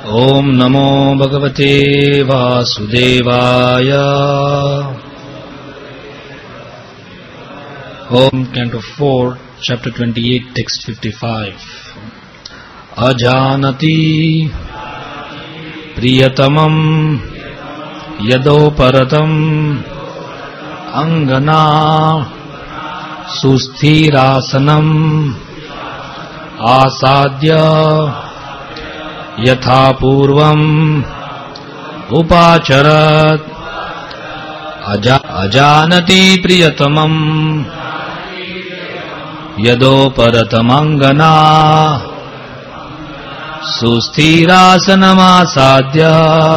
Om Namo Bhagavate Vasudevaya. Om Canto 4, Chapter 28, Text 55. Ajanati Priyatamam Yadoparatam Angana Susthirasanam Asadya Yatha Purvam Upacharat Ajanati Priyatamam Yadoparatamangana Susthirasanamadya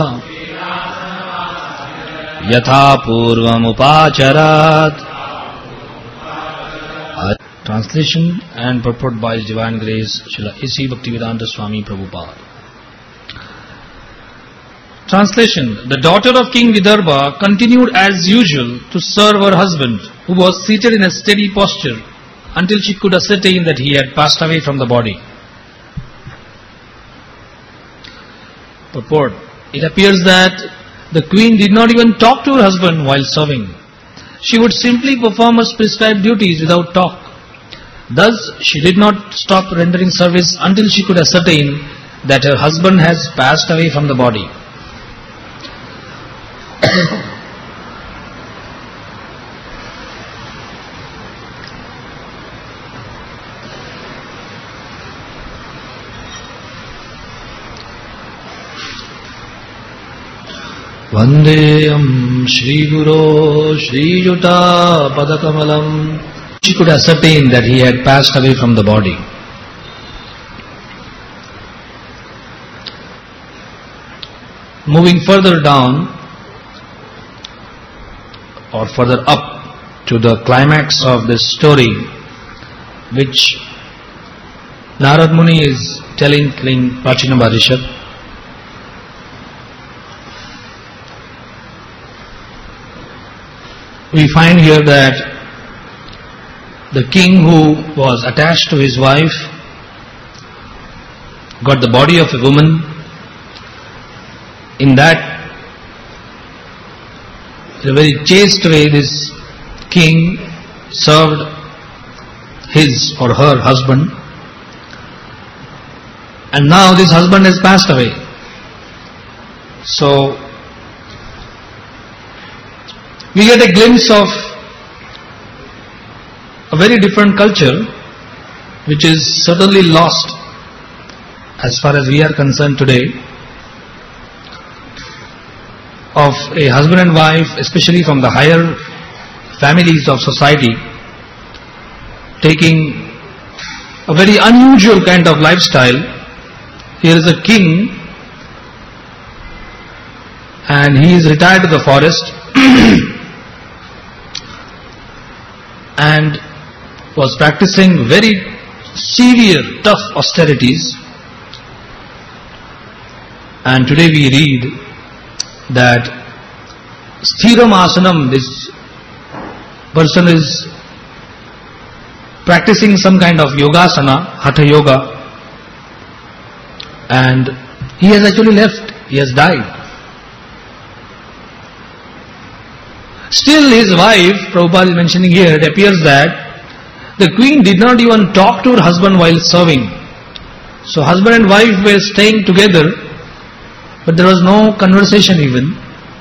Yatha Purvam Upacharat. Translation and purport by His Divine Grace Srila A.C. Bhaktivedanta Swami Prabhupada. Translation. The daughter of King Vidarbha continued as usual to serve her husband, who was seated in a steady posture until she could ascertain that he had passed away from the body. Purport. It appears that the queen did not even talk to her husband while serving. She would simply perform her prescribed duties without talk. Thus, she did not stop rendering service until she could ascertain that her husband has passed away from the body. Vandeyam Shri Guru Shri Yuta Padakamalam. She could ascertain that he had passed away from the body. Moving further down or further up to the climax of this story, which Narad Muni is telling in Prachina Bharishad, we find here that the king who was attached to his wife got the body of a woman. In that, in a very chaste way, this king served his or her husband, and now this husband has passed away. So, we get a glimpse of a very different culture, which is certainly lost as far as we are concerned today, of a husband and wife, especially from the higher families of society, taking a very unusual kind of lifestyle. Here is a king, and he is retired to the forest and was practicing very severe, tough austerities. And today we read that Sthiram Asanam, this person is practicing some kind of yogasana, Hatha Yoga, and he has actually left, he has died. Still his wife, Prabhupada is mentioning here, it appears that the queen did not even talk to her husband while serving. So husband and wife were staying together, but there was no conversation even.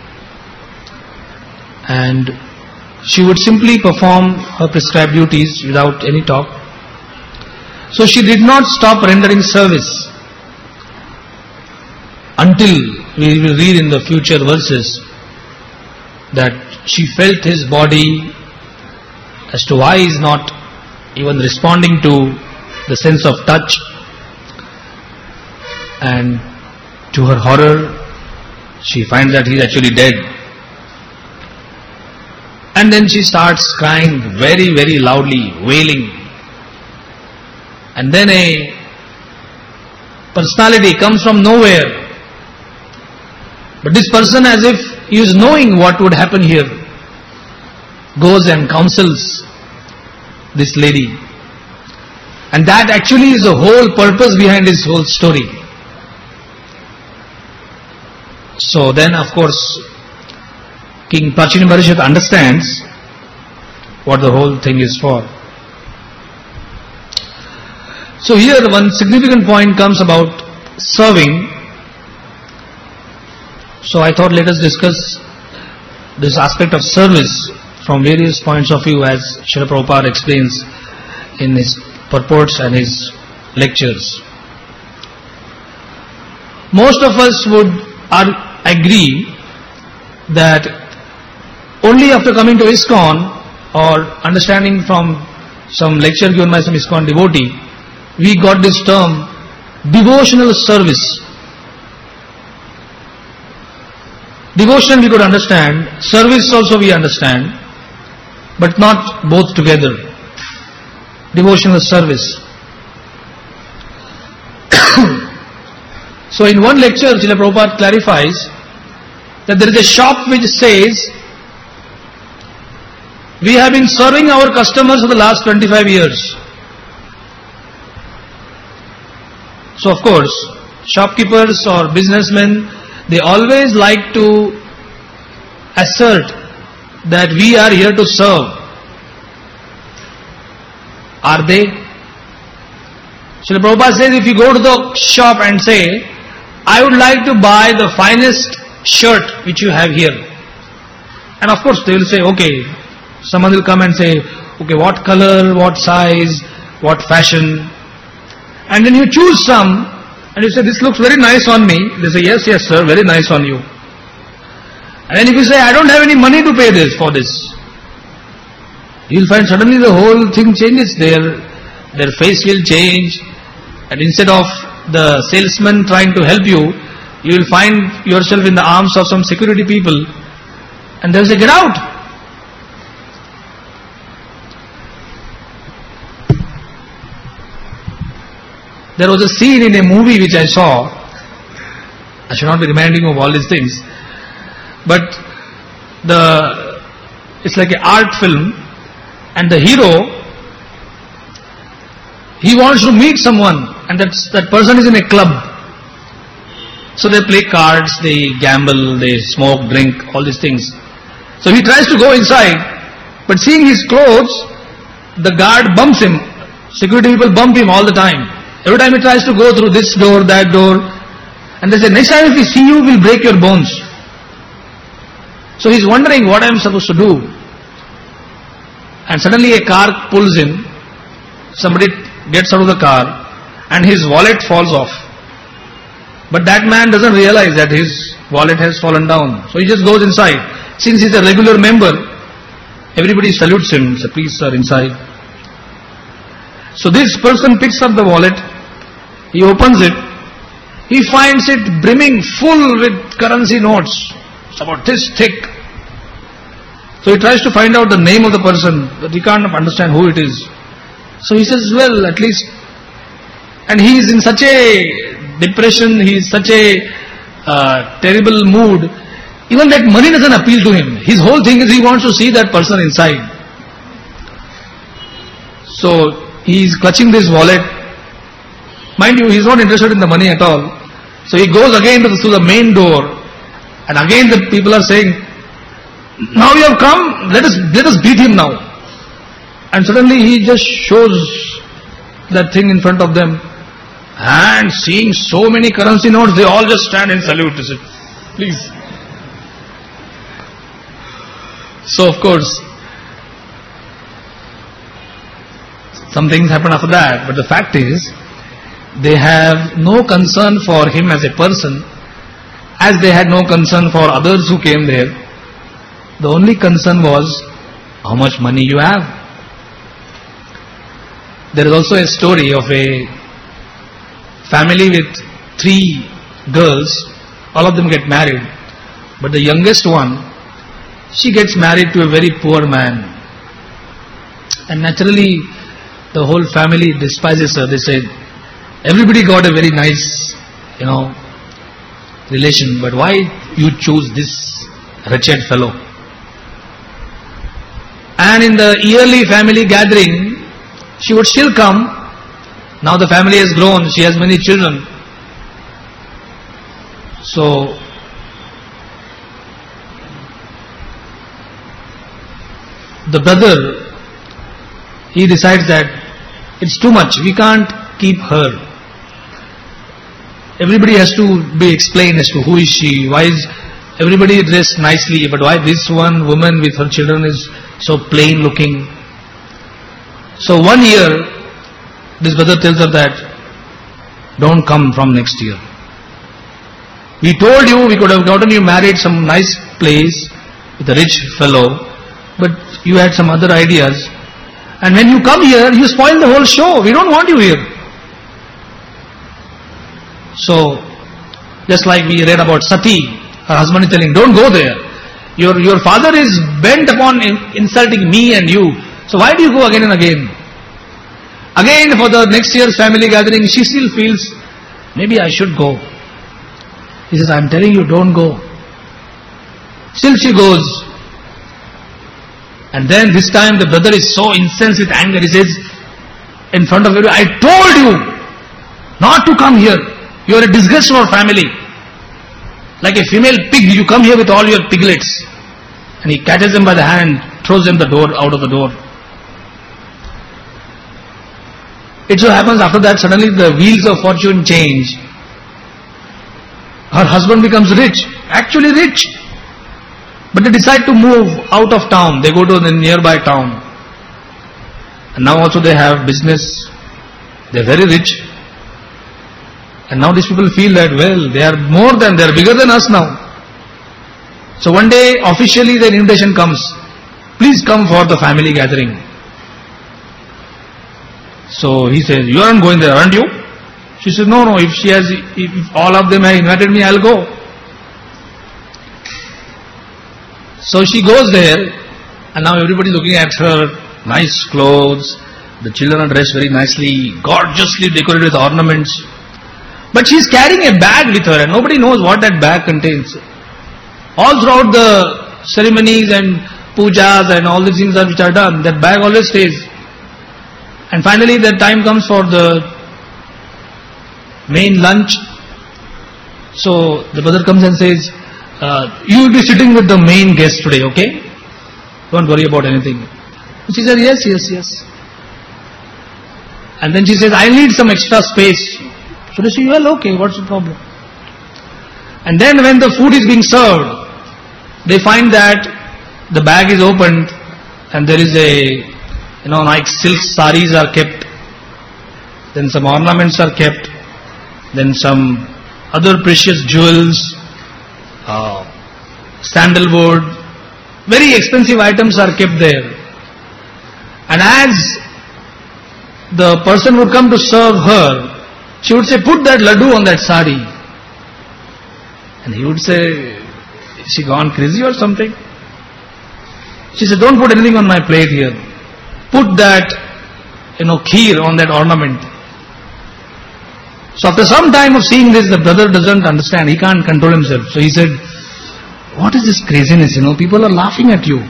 And she would simply perform her prescribed duties without any talk. So she did not stop rendering service until, we will read in the future verses, that she felt his body as to why he is not even responding to the sense of touch, and to her horror she finds that he is actually dead. And then she starts crying very, very loudly, wailing. And then a personality comes from nowhere, but this person, as if he is knowing what would happen here, goes and counsels this lady. And that actually is the whole purpose behind this whole story. So then, of course, King Prachini Parishad understands what the whole thing is for. So here one significant point comes about serving. So I thought let us discuss this aspect of service from various points of view as Srila Prabhupada explains in his purports and his lectures. Most of us would agree that only after coming to ISKCON or understanding from some lecture given by some ISKCON devotee, we got this term devotional service. Devotion we could understand, service also we understand, but not both together. Devotional service. So in one lecture, Srila Prabhupada clarifies that there is a shop which says, we have been serving our customers for the last 25 years. So of course, shopkeepers or businessmen, they always like to assert that we are here to serve. Are they? Srila Prabhupada says, if you go to the shop and say, I would like to buy the finest shirt which you have here. And of course they will say, okay, someone will come and say, okay, what color, what size, what fashion. And then you choose some and you say, this looks very nice on me. They say, yes, yes sir, very nice on you. And then if you say, I don't have any money to pay for this, you will find suddenly the whole thing changes. Their face will change, and instead of the salesman trying to help you, you will find yourself in the arms of some security people, and they will say, get out. There was a scene in a movie which I saw. I should not be reminding you of all these things, but it's like an art film, and the hero, he wants to meet someone, and that person is in a club. So they play cards, they gamble, they smoke, drink, all these things. So he tries to go inside, but seeing his clothes, the guard bumps him. Security people bump him all the time. Every time he tries to go through this door, that door, and they say, next time if we see you, we'll break your bones. So he's wondering what I'm supposed to do. And suddenly a car pulls in, somebody gets out of the car, and his wallet falls off. But that man doesn't realize that his wallet has fallen down. So he just goes inside. Since he's a regular member, everybody salutes him, says, please sir, inside. So this person picks up the wallet, he opens it, he finds it brimming full with currency notes. It's about this thick. So he tries to find out the name of the person, but he can't understand who it is. So he says, well, at least, and he is in such a depression, he is such a terrible mood, even that money doesn't appeal to him. His whole thing is he wants to see that person inside. So he is clutching this wallet. Mind you, he is not interested in the money at all. So he goes again to the main door, and again the people are saying, now you have come, let us beat him now. And suddenly he just shows that thing in front of them, and seeing so many currency notes, they all just stand and salute. They say, please. So of course, some things happen after that, but the fact is, they have no concern for him as a person, as they had no concern for others who came there. The only concern was how much money you have. There is also a story of a family with 3 girls. All of them get married, but the youngest one, she gets married to a very poor man, and naturally the whole family despises her. They say, everybody got a very nice, relation, but why you choose this wretched fellow? And in the yearly family gathering, she would still come. Now the family has grown, she has many children. So the brother, he decides that it's too much, we can't keep her. Everybody has to be explained as to who is she, why is everybody dressed nicely, but why this one woman with her children is so plain looking. So 1 year, this brother tells her that, don't come from next year. We told you we could have gotten you married some nice place with a rich fellow, but you had some other ideas. And when you come here, you spoil the whole show. We don't want you here. So, just like we read about Sati, her husband is telling, don't go there. Your father is bent upon insulting me and you. So why do you go again and again? Again, for the next year's family gathering, she still feels, maybe I should go. He says, I'm telling you, don't go. Still she goes. And then this time the brother is so incensed with anger. He says, in front of everyone, I told you not to come here. You are a disgrace to our family. Like a female pig, you come here with all your piglets. And he catches them by the hand, throws them out of the door. It so happens after that, suddenly the wheels of fortune change. Her husband becomes rich, actually rich. But they decide to move out of town. They go to the nearby town. And now also they have business. They are very rich. And now these people feel that, well, they are bigger than us now. So one day, officially the invitation comes. Please come for the family gathering. So he says, you aren't going there, aren't you? She says, no, if all of them have invited me, I'll go. So she goes there, and now everybody is looking at her, nice clothes, the children are dressed very nicely, gorgeously decorated with ornaments. But she is carrying a bag with her, and nobody knows what that bag contains. All throughout the ceremonies and pujas and all these things which are done, that bag always stays. And finally the time comes for the main lunch. So the brother comes and says, you will be sitting with the main guest today, okay? Don't worry about anything. She said, yes. And then she says, I need some extra space. So they say, well, okay, what's the problem? And then when the food is being served, they find that the bag is opened and there is like silk saris are kept, then some ornaments are kept, then some other precious jewels, sandalwood, very expensive items are kept there. And as the person would come to serve her, she would say, put that laddu on that sari. And he would say, is she gone crazy or something? She said, don't put anything on my plate here. Put that, kheer on that ornament. So after some time of seeing this, the brother doesn't understand. He can't control himself. So he said, what is this craziness? People are laughing at you.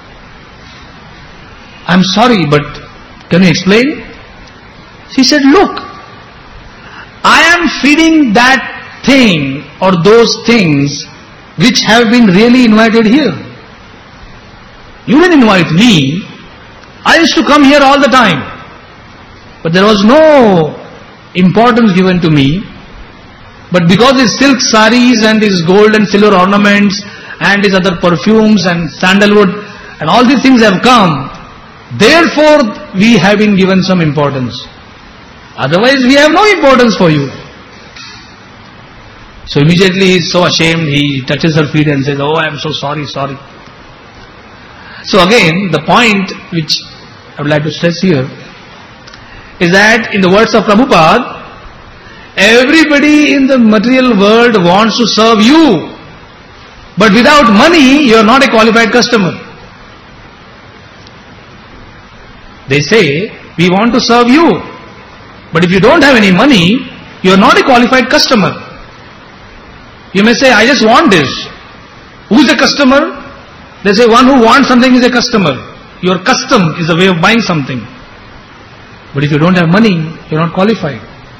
I'm sorry, but can you explain? She said, look, I am feeding that thing or those things which have been really invited here. You didn't invite me. I used to come here all the time. But there was no importance given to me. But because these silk saris and these gold and silver ornaments and these other perfumes and sandalwood and all these things have come, therefore we have been given some importance. Otherwise we have no importance for you. So immediately he is so ashamed, he touches her feet and says, oh, I am so sorry. So again, the point which I would like to stress here is that in the words of Prabhupada, everybody in the material world wants to serve you. But without money, you are not a qualified customer. They say, we want to serve you. But if you don't have any money, you are not a qualified customer. You may say, I just want this. Who is a customer? They say, one who wants something is a customer. Your custom is a way of buying something. But if you don't have money, you are not qualified.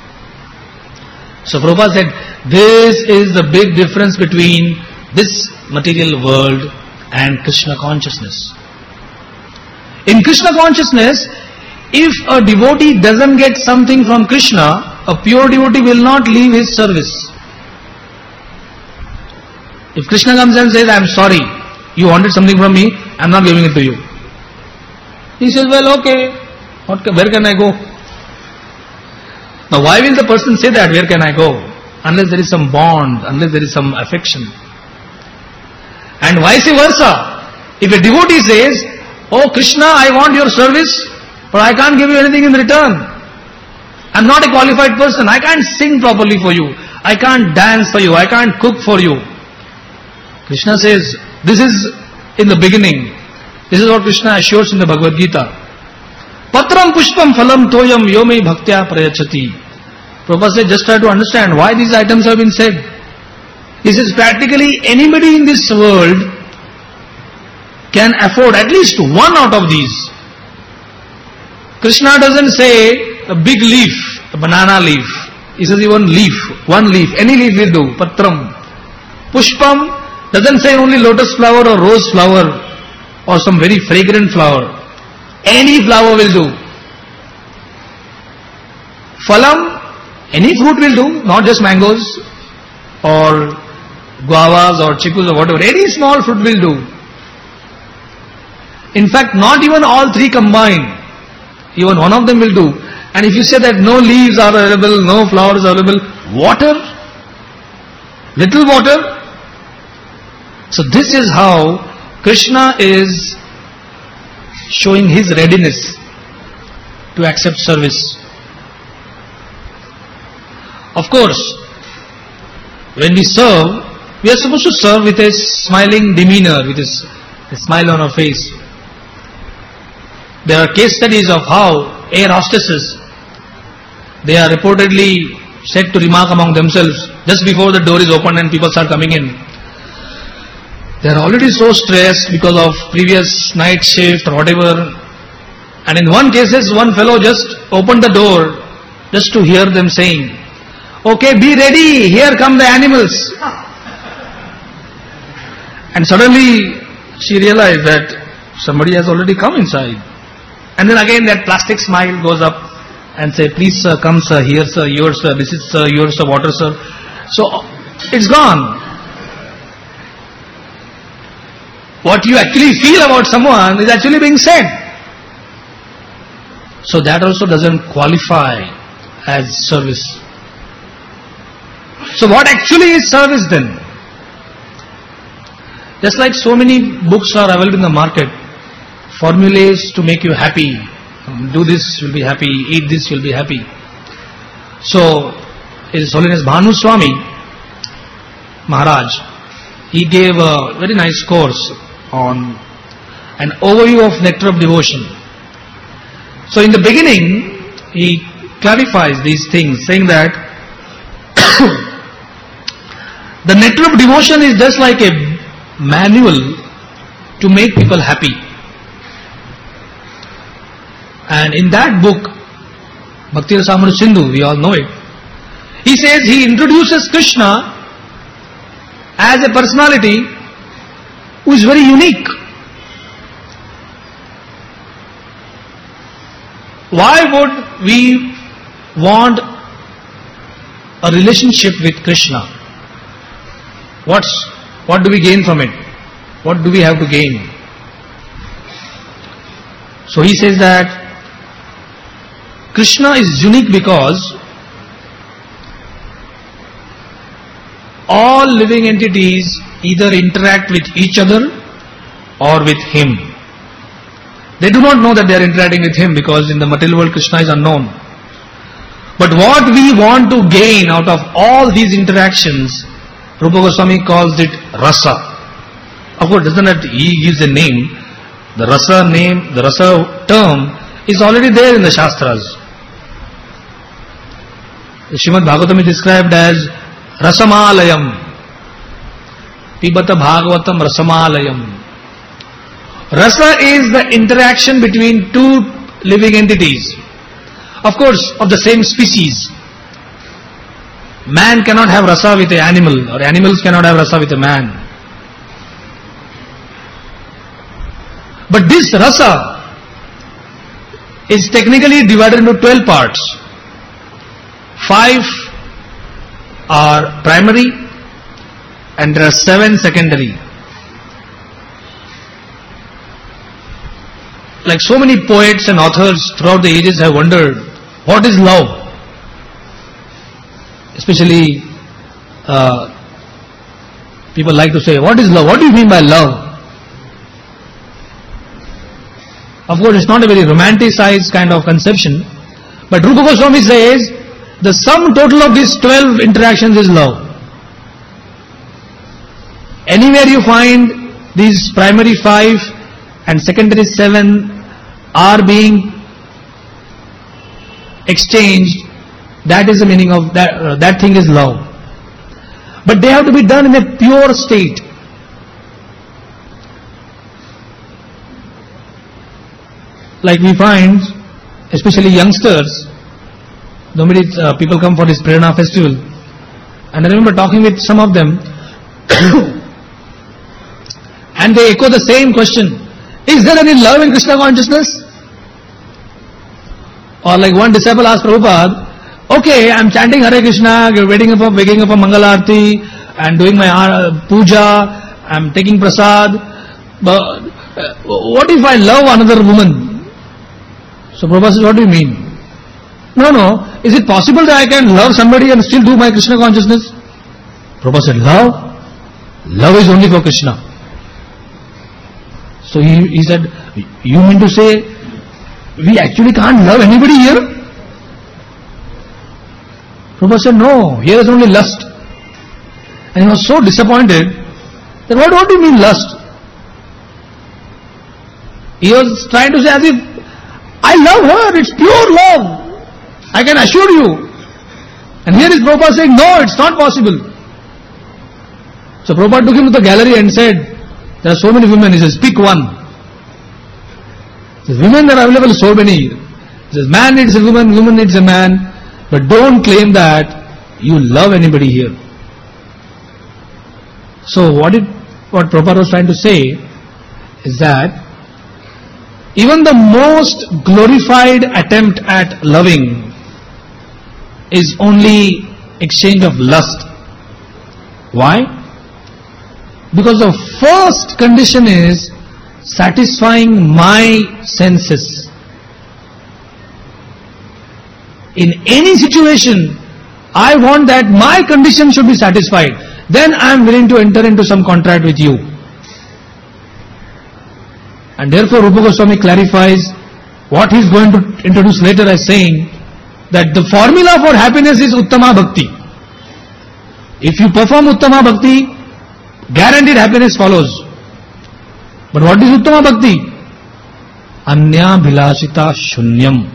So Prabhupada said, this is the big difference between this material world and Krishna consciousness. In Krishna consciousness, if a devotee doesn't get something from Krishna, a pure devotee will not leave his service. If Krishna comes and says, I am sorry, you wanted something from me, I am not giving it to you. He says, well, okay, where can I go? Now why will the person say that, where can I go? Unless there is some bond, unless there is some affection. And vice versa. If a devotee says, oh Krishna, I want your service, but I can't give you anything in return. I am not a qualified person. I can't sing properly for you. I can't dance for you. I can't cook for you. Krishna says, this is in the beginning. This is what Krishna assures in the Bhagavad Gita. Patram pushpam phalam toyam yomei bhaktya prayachati. Prabhupada said, just try to understand why these items have been said. He says, practically anybody in this world can afford at least one out of these. Krishna doesn't say a big leaf, a banana leaf. He says even leaf, one leaf, any leaf will do. Patram. Pushpam doesn't say only lotus flower or rose flower or some very fragrant flower. Any flower will do. Phalam, any fruit will do, not just mangoes or guavas or chickus or whatever. Any small fruit will do. In fact, not even all three combined. Even one of them will do. And if you say that no leaves are available, no flowers are available, water, little water. So this is how Krishna is showing his readiness to accept service. Of course, when we serve, we are supposed to serve with a smiling demeanor, with a smile on our face. There are case studies of how air hostesses, they are reportedly said to remark among themselves just before the door is opened and people start coming in. They are already so stressed because of previous night shift or whatever. And in one cases, one fellow just opened the door just to hear them saying, okay, be ready, here come the animals. And suddenly she realized that somebody has already come inside. And then again that plastic smile goes up and say, please sir, come sir, here sir, yours sir, this is sir, yours sir, water sir. So it's gone. What you actually feel about someone is actually being said. So that also doesn't qualify as service. So what actually is service then? Just like so many books are available in the market, formulas to make you happy. Do this, you'll be happy. Eat this, you'll be happy. So, His Holiness Bhanu Swami Maharaj, he gave a very nice course on an overview of nectar of devotion. So in the beginning, he clarifies these things, saying that the nectar of devotion is just like a manual to make people happy. And in that book, Bhakti Rasamrita Sindhu, we all know it, he says he introduces Krishna as a personality who is very unique. Why would we want a relationship with Krishna? What do we gain from it? What do we have to gain? So he says that Krishna is unique because all living entities either interact with each other or with him. They do not know that they are interacting with him because in the material world Krishna is unknown. But what we want to gain out of all these interactions, Rupa Goswami calls it rasa. Of course, doesn't that he gives a name. The rasa name, the rasa term is already there in the Shastras. The Srimad Bhagavatam is described as Rasamalayam. Pibata Bhagavatam Rasamalayam. Rasa is the interaction between two living entities. Of course, of the same species. Man cannot have rasa with an animal, or animals cannot have rasa with a man. But this rasa is technically divided into 12 parts. 5 are primary and there are 7 secondary. Like so many poets and authors throughout the ages have wondered, what is love? Especially people like to say, what is love? What do you mean by love? Of course, it's not a very romanticized kind of conception, but Rupa Goswami says, the sum total of these 12 interactions is love. Anywhere you find these primary 5 and secondary 7 are being exchanged, that is the meaning of that, that thing is love. But they have to be done in a pure state. Like we find, especially youngsters, people come for this Prerna festival, and I remember talking with some of them, and they echo the same question, is there any love in Krishna consciousness? Or like one disciple asked Prabhupada, okay, I'm chanting Hare Krishna, waking up a Mangala Arati, and doing my puja, I'm taking prasad, but what if I love another woman? So Prabhupada says, what do you mean? No, is it possible that I can love somebody and still do my Krishna consciousness? Prabhupada said, love? Love is only for Krishna. So he said, you mean to say, we actually can't love anybody here? Prabhupada said, no, here is only lust. And he was so disappointed that what do you mean lust? He was trying to say as if, I love her, it's pure love. I can assure you. And here is Prabhupada saying, no, it's not possible. So Prabhupada took him to the gallery and said, there are so many women. He says, pick one. He says, women are available so many. He says, man needs a woman, woman needs a man. But don't claim that you love anybody here. So what Prabhupada was trying to say is that even the most glorified attempt at loving is only exchange of lust. Why? Because the first condition is satisfying my senses. In any situation, I want that my condition should be satisfied. Then I am willing to enter into some contract with you. And therefore Rupa Goswami clarifies what he is going to introduce later as saying that the formula for happiness is Uttama Bhakti. If you perform Uttama Bhakti, guaranteed happiness follows. But what is Uttama Bhakti? Anya Bhilashita Shunyam.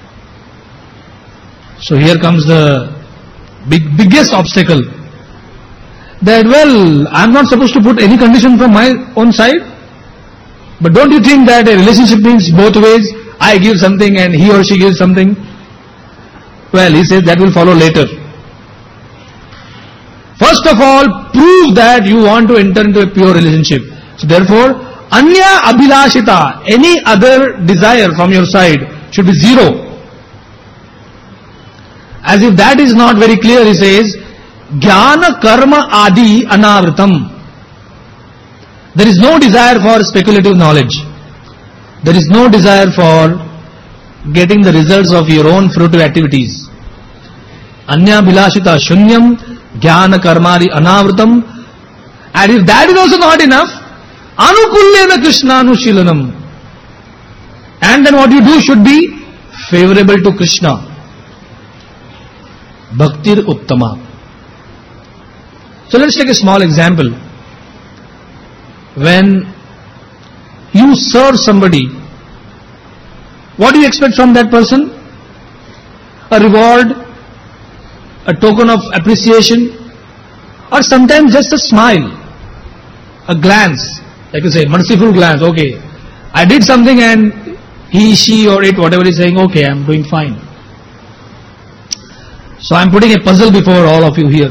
So here comes the biggest obstacle. That I am not supposed to put any condition from my own side. But don't you think that a relationship means both ways? I give something and he or she gives something. Well, he says that will follow later. First of all, prove that you want to enter into a pure relationship. So therefore, Anya Abhilashita, any other desire from your side should be zero. As if that is not very clear, he says, Jnana Karma Adi Anavritam. There is no desire for speculative knowledge. There is no desire for getting the results of your own fruitive activities. Anya Bhilashita Shunyam, Jnana Karmari Anavritam. And if that is also not enough, Anukulyena Krishnanushilanam. And then what you do should be favorable to Krishna. Bhaktir Uttama. So let's take a small example. When you serve somebody, what do you expect from that person? A reward, a token of appreciation, or sometimes just a smile, a glance, like you say, merciful glance. Okay, I did something and he, she or it, whatever is saying, okay, I am doing fine. So I am putting a puzzle before all of you here.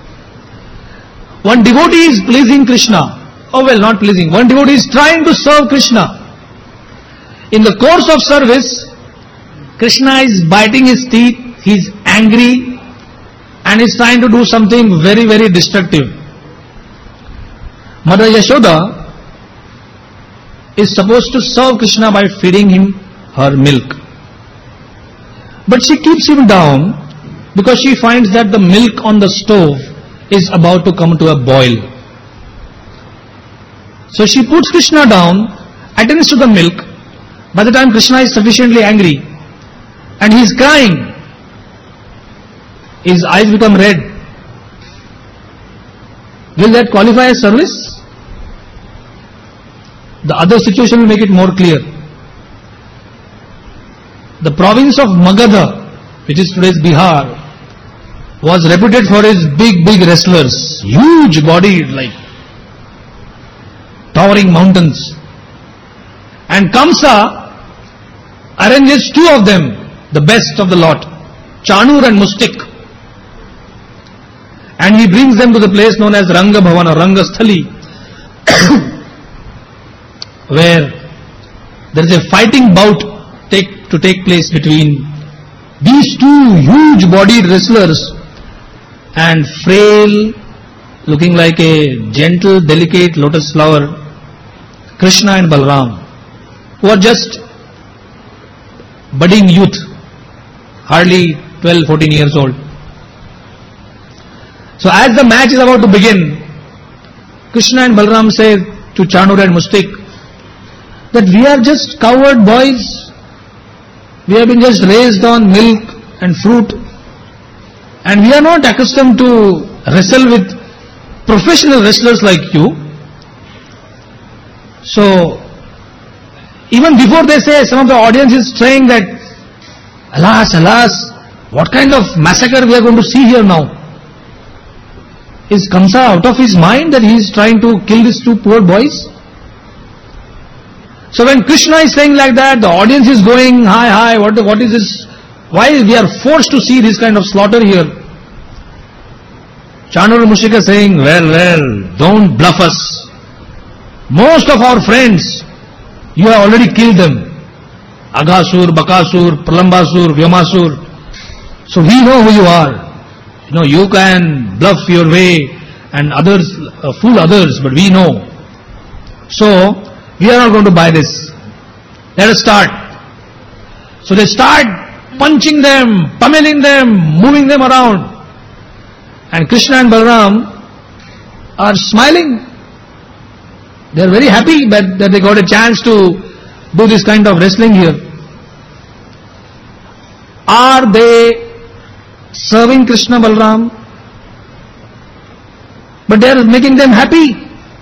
One devotee is pleasing Krishna. Oh well, not pleasing. One devotee is trying to serve Krishna. In the course of service, Krishna is biting his teeth, he is angry and is trying to do something very, very destructive. Mother Yashoda is supposed to serve Krishna by feeding him her milk. But she keeps him down because she finds that the milk on the stove is about to come to a boil. So she puts Krishna down, attends to the milk. By the time Krishna is sufficiently angry and he is crying, his eyes become red. Will that qualify as service? The other situation will make it more clear. The province of Magadha, which is today's Bihar, was reputed for its big, big wrestlers, huge bodied, like towering mountains. And Kamsa arranges two of them, the best of the lot, Chanur and Mustik. And he brings them to the place known as Ranga Bhavan or Ranga Sthali, where there is a fighting bout to take place between these two huge bodied wrestlers and frail, looking like a gentle, delicate lotus flower, Krishna and Balram, who are just budding youth, hardly 12, 14 years old. So as the match is about to begin, Krishna and Balram say to Chanur and Mustik that we are just coward boys. We have been just raised on milk and fruit, and we are not accustomed to wrestle with professional wrestlers like you. So, even before they say, some of the audience is saying that, alas, alas, what kind of massacre we are going to see here now? Is Kamsa out of his mind that he is trying to kill these two poor boys? So when Krishna is saying like that, the audience is going, hi, what is this? Why we are forced to see this kind of slaughter here? Chanur and Mustik are saying, well, don't bluff us. Most of our friends, you have already killed them. Aghasur, Bakasur, Pralambasur, Vyomasur. So we know who you are. You can bluff your way and others, fool others, but we know. So, we are not going to buy this. Let us start. So they start punching them, pummeling them, moving them around. And Krishna and Balram are smiling. They are very happy that they got a chance to do this kind of wrestling here. Are they serving Krishna Balram? But they are making them happy.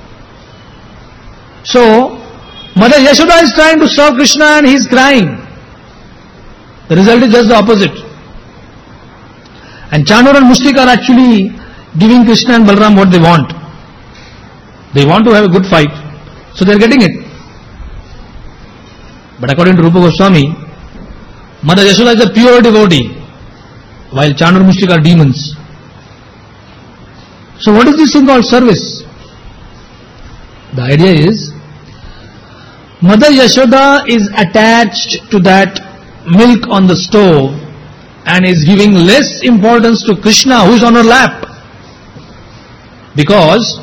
So, Mother Yashoda is trying to serve Krishna and he is crying. The result is just the opposite. And Chanur and Mustik are actually giving Krishna and Balram what they want. They want to have a good fight, so they are getting it. But according to Rupa Goswami, Mother Yashoda is a pure devotee, while Chanur and Mustik are demons. So what is this thing called service? The idea is, Mother Yashoda is attached to that milk on the stove and is giving less importance to Krishna who is on her lap. Because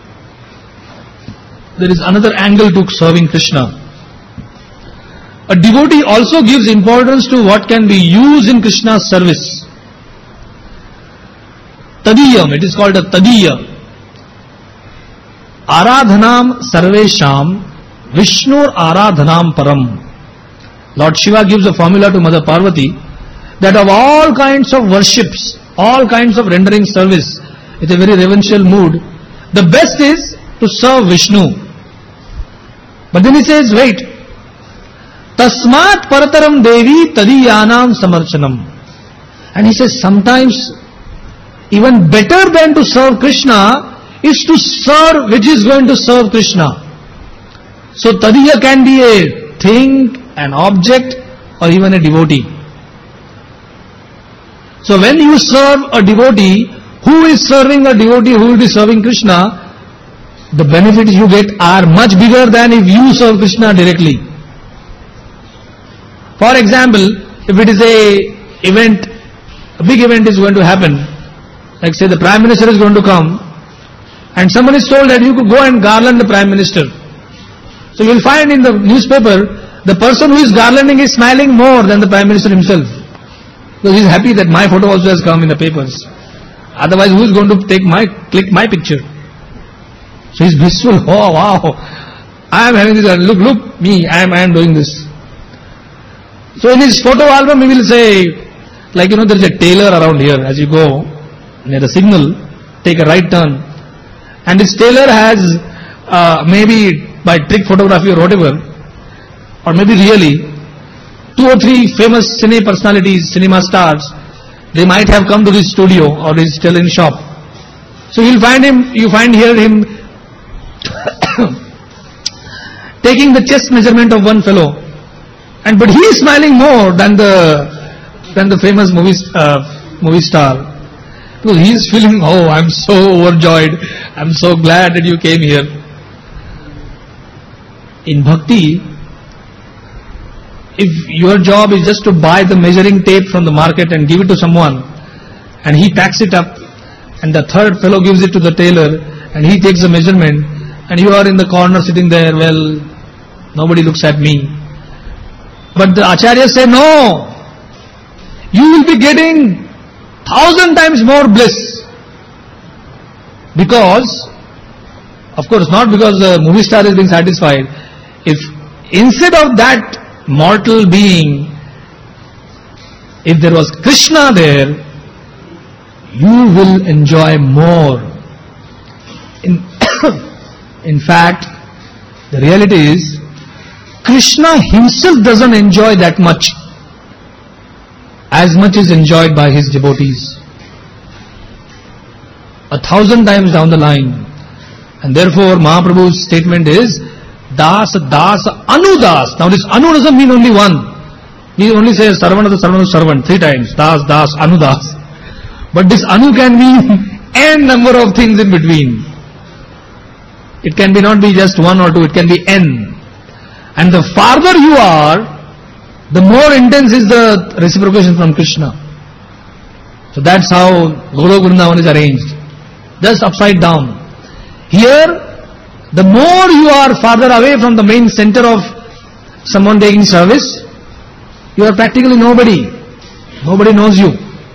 there is another angle to serving Krishna. A devotee also gives importance to what can be used in Krishna's service. Tadiyam, it is called a Tadiya. Aradhanam sarvesham Vishnur Aradhanam Param. Lord Shiva gives a formula to Mother Parvati that of all kinds of worships, all kinds of rendering service with a very reverential mood, the best is to serve Vishnu. But then he says, wait, Tasmat Parataram Devi Tadiyanam Samarchanam. And he says, sometimes even better than to serve Krishna is to serve which is going to serve Krishna. So Tadiya can be a thing, an object, or even a devotee. So when you serve a devotee, who is serving a devotee who will be serving Krishna, the benefits you get are much bigger than if you serve Krishna directly. For example, if it is a big event is going to happen, like say the Prime Minister is going to come, and someone is told that you could go and garland the Prime Minister. So you will find in the newspaper, the person who is garlanding is smiling more than the Prime Minister himself. Because he is happy that my photo also has come in the papers. Otherwise, who is going to click my picture? So he is blissful. Oh wow, I am having this. Look, me, I am doing this. So in his photo album, he will say, like there is a tailor around here. As you go near the signal, take a right turn, and this tailor has maybe by trick photography or whatever, or maybe really, 2 or 3 famous cine personalities, cinema stars, they might have come to this studio or this tailoring shop. So you find him taking the chest measurement of one fellow, but he is smiling more than the famous movie star, because he is feeling, oh, I am so overjoyed, I am so glad that you came here. In bhakti, if your job is just to buy the measuring tape from the market and give it to someone, and he packs it up, and the third fellow gives it to the tailor, and he takes the measurement, and you are in the corner sitting there, well, nobody looks at me. But the acharyas say, no, you will be getting 1,000 times more bliss. Because, of course, not because the movie star is being satisfied. If instead of that mortal being, if there was Krishna there, you will enjoy more. In fact, the reality is, Krishna himself doesn't enjoy that much, as much is enjoyed by his devotees. 1,000 times down the line. And therefore, Mahaprabhu's statement is, Das, Das, Anu Das. Now this Anu doesn't mean only one. He only says servant of the servant of the servant 3 times. Das, Das, Anu Das. But this Anu can mean n number of things in between. It can be not be just 1 or 2, it can be n. And the farther you are, the more intense is the reciprocation from Krishna. So that's how Golok Vrindavan is arranged. Just upside down. Here, the more you are farther away from the main center of someone taking service, you are practically nobody. Nobody knows you.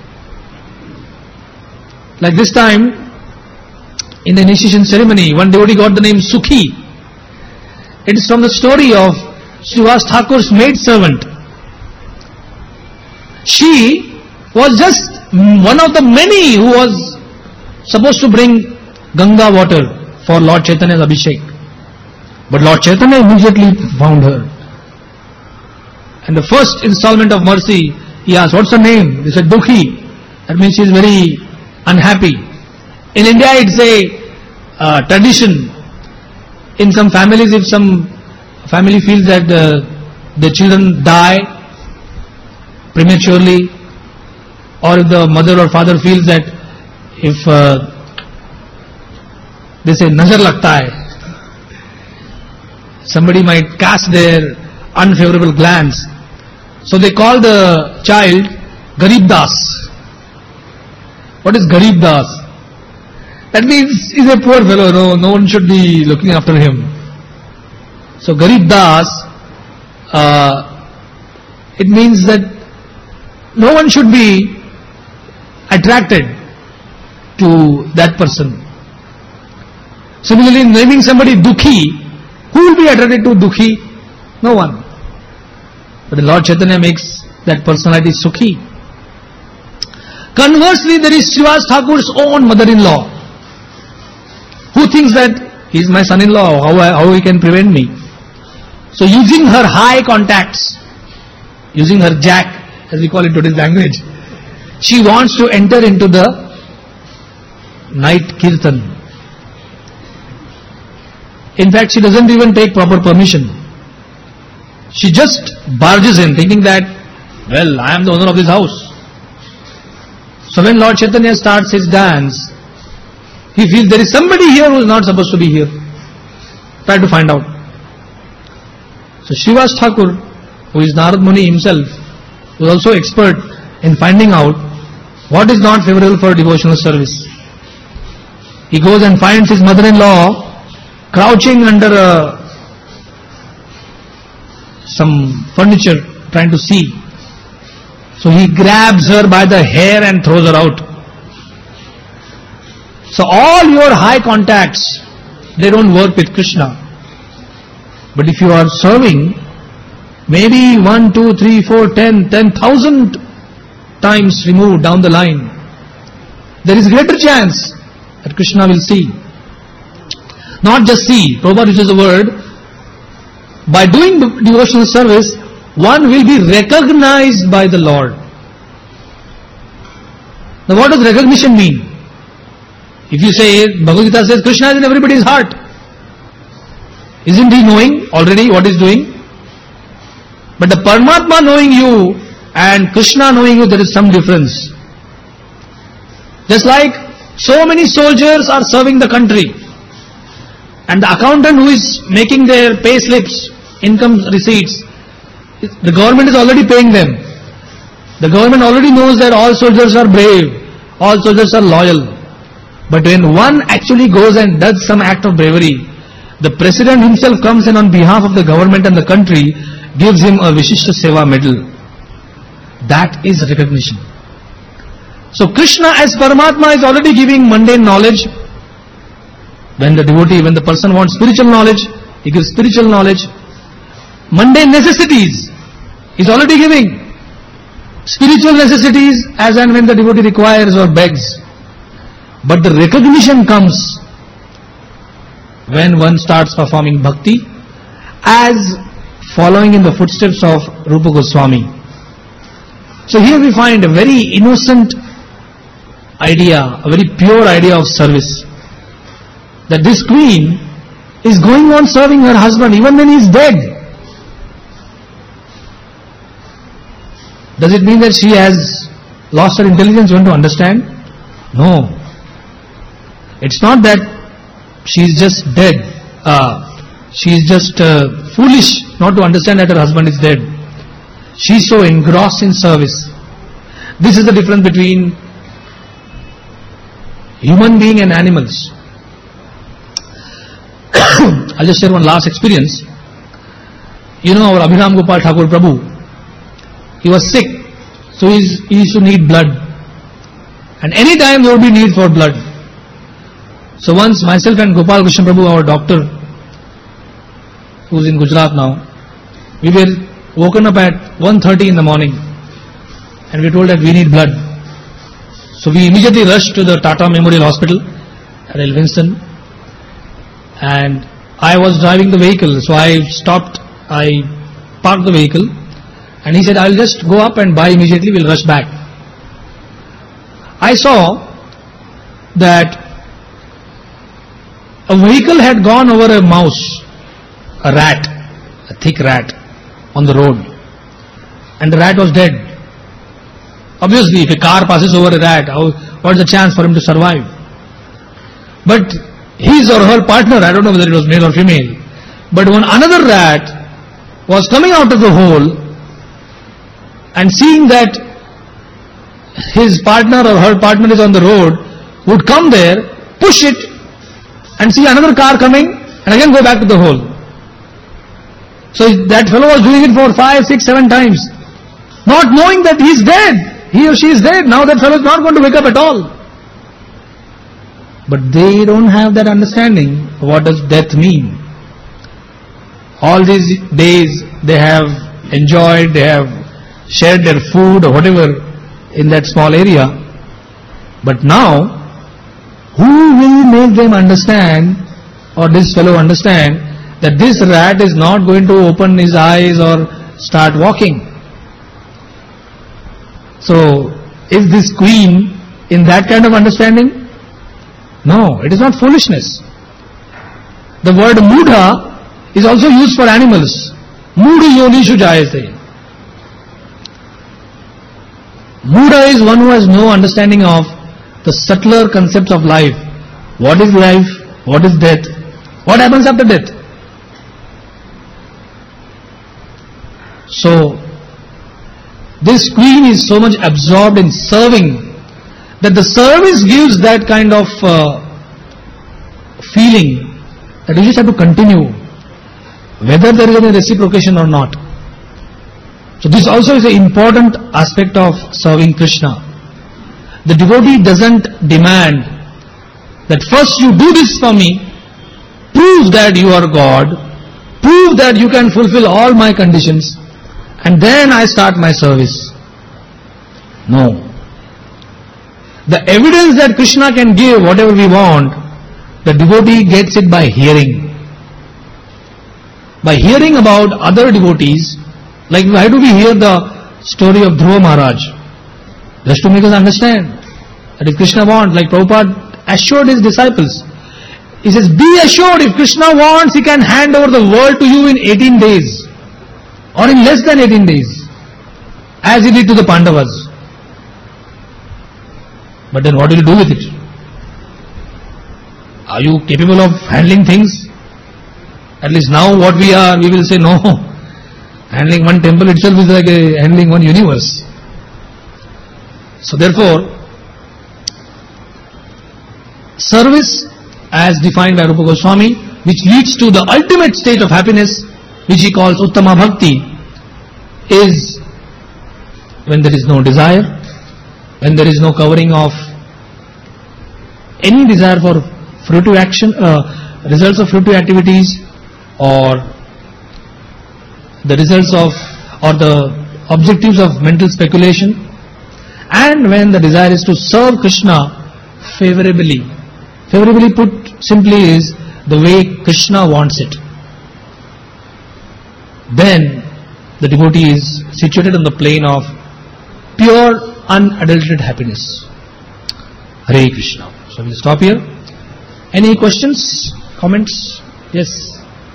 Like this time, in the initiation ceremony, one devotee got the name Sukhi. It is from the story of Srivas Thakur's maid servant. She was just one of the many who was supposed to bring Ganga water for Lord Chaitanya's Abhishek. But Lord Chaitanya immediately found her. And the first installment of mercy, he asked, what's her name? They said, Dukhi. That means she is very unhappy. In India, it's a tradition. In some families, if some family feels that the children die prematurely, or if the mother or father feels that if they say nazar lagta hai, somebody might cast their unfavorable glance, so they call the child Garib Das. What is Garib Das? That means he's a poor fellow, no one should be looking after him. So Garib Das, it means that no one should be attracted to that person. Similarly, naming somebody Dukhi, who will be attracted to Dukhi? No one. But the Lord Chaitanya makes that personality Sukhi. Conversely, there is Srivas Thakur's own mother-in-law, who thinks that he is my son-in-law, how he can prevent me. So using her high contacts, using her jack, as we call it in today's language, she wants to enter into the night kirtan. In fact, she doesn't even take proper permission. She just barges in, thinking that, well, I am the owner of this house. So when Lord Chaitanya starts his dance, he feels there is somebody here who is not supposed to be here. Try to find out. So Srivas Thakur, who is Narad Muni himself, who is also expert in finding out what is not favorable for devotional service. He goes and finds his mother-in-law crouching under some furniture trying to see. So he grabs her by the hair and throws her out. So all your high contacts, they don't work with Krishna. But if you are serving, maybe 1, 2, 3, 4, 10,000 times removed down the line, there is greater chance that Krishna will see. Not just see, Prabhupada uses the word, by doing devotional service, one will be recognized by the Lord. Now what does recognition mean? If you say, Bhagavad Gita says, Krishna is in everybody's heart. Isn't he knowing already what he's doing? But the Paramatma knowing you and Krishna knowing you, there is some difference. Just like so many soldiers are serving the country, and the accountant who is making their pay slips, income receipts, the government is already paying them. The government already knows that all soldiers are brave, all soldiers are loyal. But when one actually goes and does some act of bravery, the president himself comes in on behalf of the government and the country, gives him a Vishishta Seva medal. That is recognition. So Krishna as Paramatma is already giving mundane knowledge. When the person wants spiritual knowledge, he gives spiritual knowledge. Mundane necessities, he is already giving. Spiritual necessities as and when the devotee requires or begs. But the recognition comes when one starts performing bhakti as following in the footsteps of Rupa Goswami. So here we find a very innocent idea, a very pure idea of service. That this queen is going on serving her husband even when he is dead. Does it mean that she has lost her intelligence? You want to understand? No. It's not that she is just dead. She is just foolish not to understand that her husband is dead. She is so engrossed in service. This is the difference between human being and animals. I'll just share one last experience. You know our Abhinam Gopal Thakur Prabhu, he was sick, so he used to need blood. And any time there would be need for blood. So once myself and Gopal Krishna Prabhu, our doctor, who is in Gujarat now, we were woken up at 1:30 in the morning and we were told that we need blood. So we immediately rushed to the Tata Memorial Hospital at Elphinstone, and I was driving the vehicle, so I parked the vehicle, and he said, I'll just go up and buy immediately, we'll rush back. I saw that a vehicle had gone over a mouse, a rat, a thick rat on the road, and the rat was dead. Obviously, if a car passes over a rat, what's the chance for him to survive? But his or her partner, I don't know whether it was male or female, but when another rat was coming out of the hole and seeing that his partner or her partner is on the road, would come there, push it, and see another car coming, and again go back to the hole. So that fellow was doing it for 5, 6, 7 times, not knowing that he is dead. He or she is dead. Now that fellow is not going to wake up at all. But they don't have that understanding of what does death mean. All these days they have enjoyed, they have shared their food or whatever in that small area. But now, who will make them understand, or this fellow understand, that this rat is not going to open his eyes or start walking? So, is this queen in that kind of understanding? No, it is not foolishness. The word mudha is also used for animals. Mudha yonishu jayate. Mudha is one who has no understanding of the subtler concepts of life. What is life? What is death? What happens after death? So, this queen is so much absorbed in serving that the service gives that kind of feeling that you just have to continue, whether there is any reciprocation or not. So this also is an important aspect of serving Krishna. The devotee doesn't demand that first you do this for me, prove that you are God, prove that you can fulfill all my conditions, and then I start my service. No. The evidence that Krishna can give whatever we want, the devotee gets it by hearing. By hearing about other devotees, like why do we hear the story of Dhruva Maharaj? Just to make us understand that if Krishna wants, like Prabhupada assured his disciples, he says, be assured if Krishna wants, he can hand over the world to you in 18 days or in less than 18 days, as he did to the Pandavas. But then what will you do with it? Are you capable of handling things? At least now what we are, we will say no. Handling one temple itself is like handling one universe. So therefore, service as defined by Rupa Goswami, which leads to the ultimate state of happiness, which he calls Uttama Bhakti, is when there is no desire, when there is no covering of any desire for fruitive action, results of fruitive activities, or the results of, or the objectives of mental speculation, and when the desire is to serve Krishna favorably. Favorably put simply is the way Krishna wants it. Then the devotee is situated on the plane of pure, unadulterated happiness. Hare Krishna. So we'll stop here. Any questions, comments? Yes.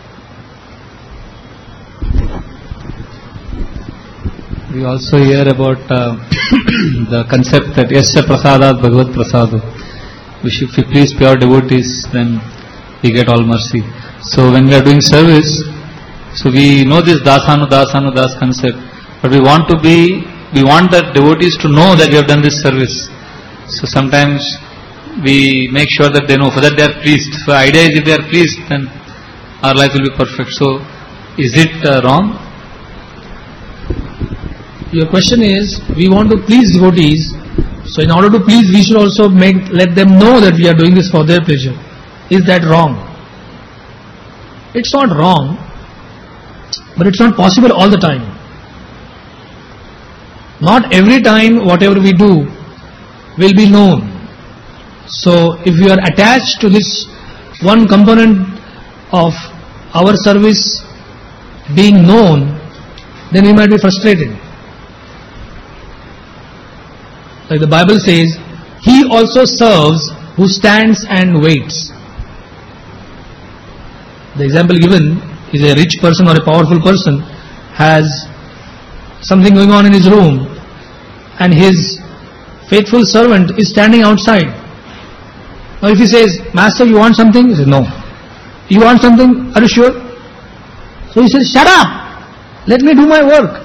We also hear about the concept that Yasya Prasadat Bhagavad Prasadu. If we please pure devotees, then we get all mercy. So when we are doing service, so we know this Das concept, but we want the devotees to know that we have done this service. So sometimes we make sure that they know, for that they are pleased. So the idea is if they are pleased, then our life will be perfect. So is it wrong? Your question is, we want to please devotees, so in order to please, we should also let them know that we are doing this for their pleasure. Is that wrong? It's not wrong, but it's not possible all the time. Not every time whatever we do will be known. So if we are attached to this one component of our service being known, then we might be frustrated. Like the Bible says, he also serves who stands and waits. The example given is a rich person or a powerful person has something going on in his room and his faithful servant is standing outside. Now if he says, Master, you want something? He says, no. You want something? Are you sure? So he says, shut up! Let me do my work.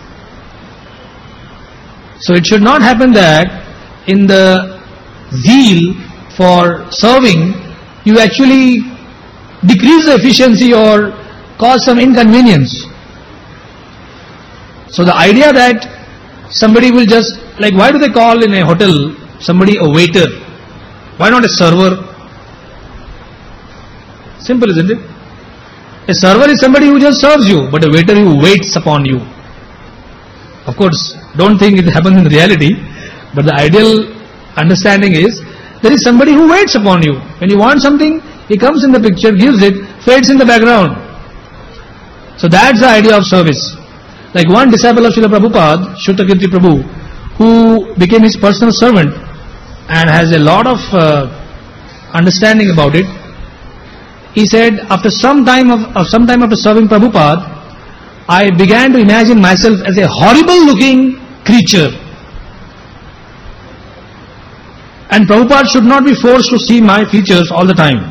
So it should not happen that in the zeal for serving, you actually decrease the efficiency or cause some inconvenience. So the idea that somebody will just, like why do they call in a hotel somebody a waiter? Why not a server? Simple, isn't it? A server is somebody who just serves you, but a waiter who waits upon you. Of course, don't think it happens in reality, but the ideal understanding is there is somebody who waits upon you. When you want something, he comes in the picture, gives it, fades in the background. So that's the idea of service. Like one disciple of Srila Prabhupada, Shrutakirti Prabhu, who became his personal servant and has a lot of understanding about it. He said, after some time after serving Prabhupada, I began to imagine myself as a horrible looking creature. And Prabhupada should not be forced to see my features all the time.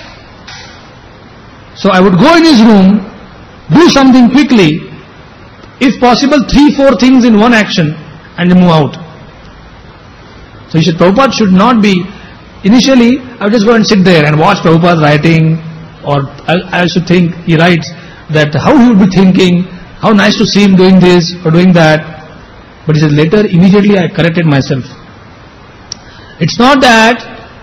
So I would go in his room, do something quickly, if possible 3-4 things in one action and then move out. So Prabhupada should not be, initially I would just go and sit there and watch Prabhupada writing, or I should think he writes that how he would be thinking, how nice to see him doing this or doing that. But he said later, immediately I corrected myself. It's not that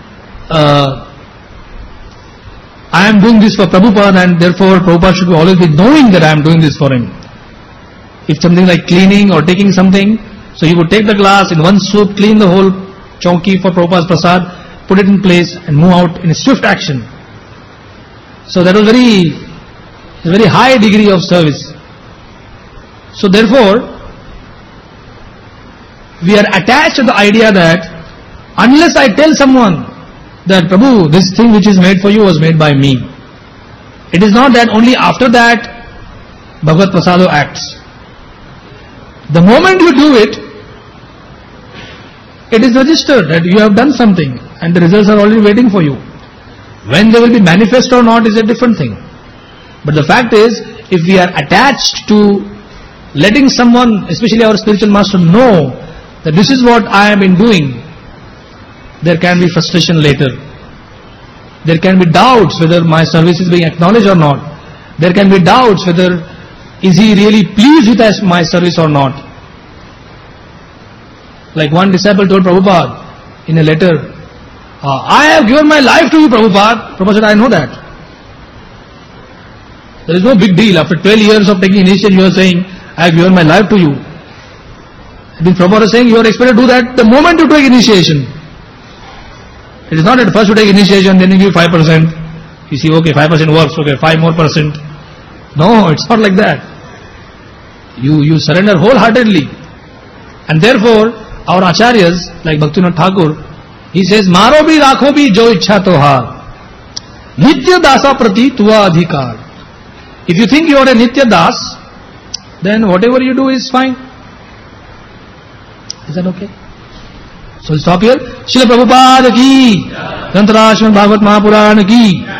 I am doing this for Prabhupada and therefore Prabhupada should always be knowing that I am doing this for him. If something like cleaning or taking something, so he would take the glass in one swoop, clean the whole chonki for Prabhupada's prasad, put it in place and move out in a swift action. So that was a very high degree of service. So therefore, we are attached to the idea that unless I tell someone that Prabhu, this thing which is made for you was made by me, it is not that only after that Bhagavad Prasado acts. The moment you do it, it is registered that you have done something and the results are already waiting for you. When they will be manifest or not is a different thing. But the fact is, if we are attached to letting someone, especially our spiritual master, know that this is what I have been doing, there can be frustration later. There can be doubts whether my service is being acknowledged or not. There can be doubts whether is he really pleased with my service or not. Like one disciple told Prabhupada in a letter, I have given my life to you, Prabhupada. Prabhupada said, I know that. There is no big deal. After 12 years of taking initiation, you are saying, I have given my life to you. I think Prabhupada is saying, you are expected to do that the moment you take initiation. It is not that first you take initiation, then you give 5%. You see, okay, 5% works, okay, 5 more percent. No, it's not like that. You surrender wholeheartedly. And therefore, our acharyas, like Bhaktivinoda Thakur, he says, Maro bhi rakho bhi jo ichha tohar. Nitya dasa prati tuva adhikar. If you think you are a Nitya das, then whatever you do is fine. Is that okay? So we'll stop here. Srila Prabhupada ki, Grantharaj Srimad Bhagavad Mahapurana ki.